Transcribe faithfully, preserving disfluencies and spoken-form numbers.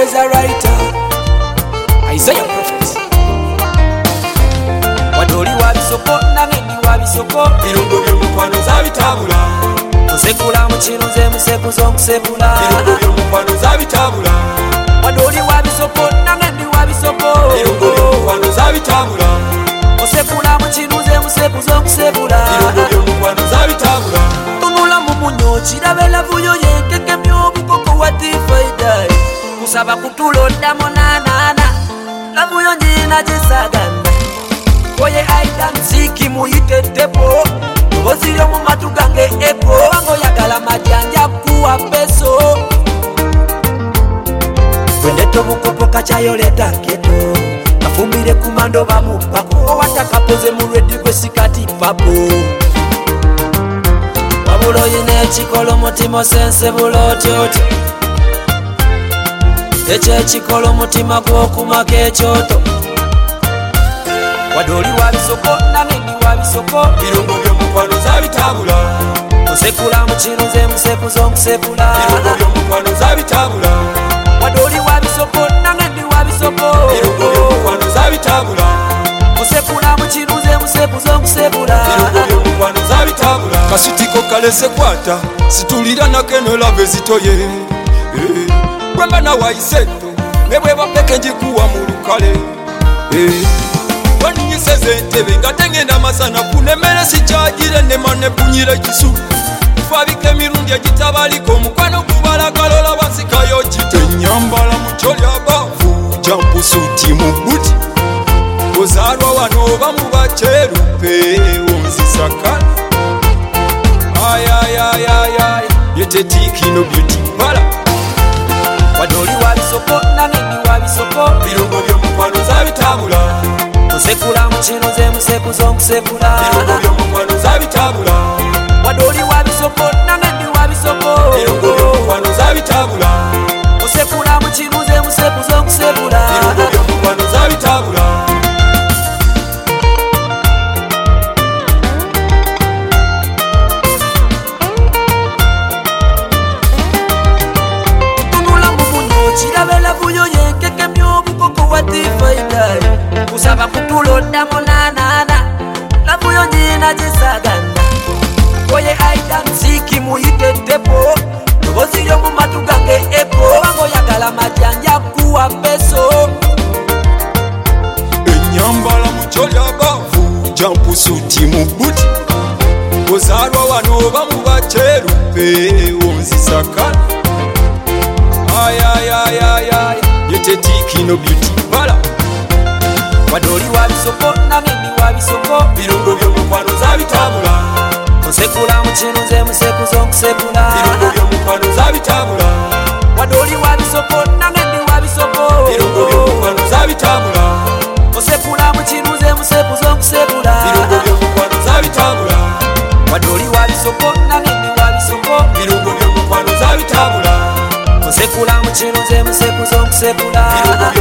always a writer. Isaiah prophet. Wadoli wabisoko nange ndi wabisoko. Birungo by'omukwano zabitabula. Musekula mukino nze musekuzo nkusebula. Birungo by'omukwano zabitabula. Wadoli wabisoko nange ndi wabisoko. Birungo by'omukwano zabitabula. Musekula mukino nze musekuzo nkusebula. Birungo by'omukwano zabitabula. Tunula mu munyo kirabela vuyo yenkekemya obukoko watifaidai. Kusaba kutulonda monanana lavuyo njina gisagana. Oye aida mziki muyite tepo. Ozilyo mu matu gange eko. Wango yagala majanja kuwa peso. Kwendeto bukopo kachayoleta keto. Kafumbire kumando bamupako. Owataka poze mulwedi kwe sikati papo. Wabulo yine chikolo mutimo sense bulotyotyo. Eche chikolo mutima gwokumaka ekyoto. Wadoli wabisoko nange ndi wabisoko. Birungo by'omukwano zabitabula. Musekula mukino nze musekuzo nkusebula. Birungo by'omukwano zabitabula. Wadoli wabisoko nange ndi wabisoko. Birungo by'omukwano zabitabula. Musekula mukino nze musekuzo nkusebula. Birungo by'omukwano zabitabula. Kasitiko kalese kwata situlira nakeno lave zitoye. Gwemba na waiseto nebwe bapeke njikuwa mu lukale. Waninyiseze entebe nga tengenda masana kunemere sikyagire nemane punyire kisu. Fabike mirundi egitabaliko omukwano gubala kalola basikayo kite. Nyambala mukyolya bavu jampu suti mu buti. Ozalwa wano oba mu bakyerupe onzisakala. Ayayayayay yetetikino beauty bala. Wadoli wabisoko nange ndi wabisoko. Birungo by'omukwano zabitabula. Musekula mukino nze musekuzo nkusebula. Birungo by'omukwano zabitabula. Wadoli wabisoko nange ndi wabisoko. Birungo by'omukwano zabitabula. Musekula mukino nze musekuzo nkusebula. Birungo by'omukwano zabitabula. Kirabela vuyo yenkekemya obukoko watifaidai. Kusaba kutulonda monanana lavuyo njina gisagana. Oye aida mziki muyite tepo. Ozilyo mu matu gange eko. Wango yagala majanja kuwa peso. Enyambala mukyolya bavu jampu suti mu buti. Ozalwa wano oba mu bakyerupe onzisakala. Ayayayayay yetetikino beauty bala. Wadoli wabisoko nange ndi wabisoko. Birungo by'omukwano zabitabula. Musekula mukino nze musekuzo nkusebula. Birungo by'omukwano zabitabula. Wadoli wabisoko nange ndi wabisoko. Birungo by'omukwano zabitabula. Musekula mukino nze musekuzo nkusebula. Birungo by'omukwano zabitabula. Wadoli wabisoko nange ndi wabisoko. Birungo by'omukwano zabitabula. Musekula mukino nze musekuzo nkusebula. Birungo